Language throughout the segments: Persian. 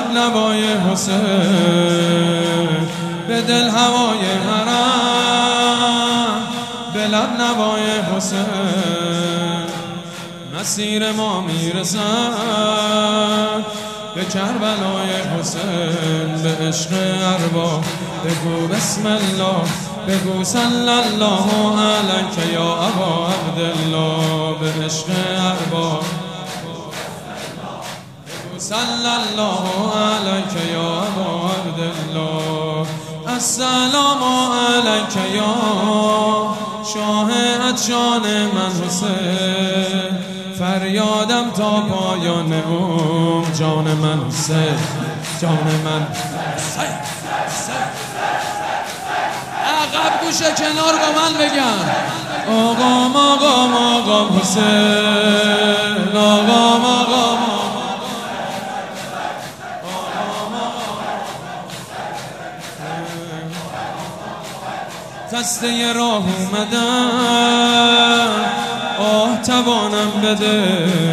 لب لبای حسین، به دل هوای حرم، به لب لبای حسین. مسیر ما میرسد به کربلای حسین، به عشق ارباب بگو بسم الله، بگو صلی الله علیک یا ابا عبدالله. به عشق ارباب بگو صلی الله علیک یا ابا عبدالله. السلام علیک یا شاه عطشان من حسین، فریادم تا پایان جان من حسین، جان من عقب گوشه کنار با من بگم آقام آقام آقام حسین، آقام آقام خسته راه اومدم آه توانم بده،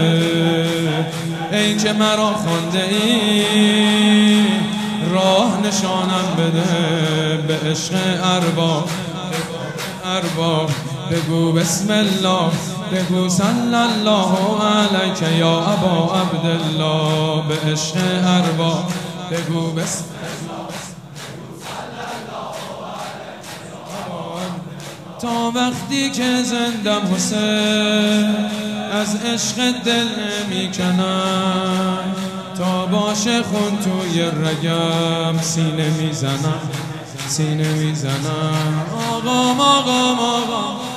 ای که مرا خوانده ای راه نشانم بده. به عشق ارباب بگو بسم الله، بگو صلی الله علیک یا ابا عبدالله. به عشق ارباب بگو بسم تا وقتی که زندم حسین از عشق دل میکنم، تا باشه خون توی رگم سینه میزنم، سینه میزنم. آقام آقام آقام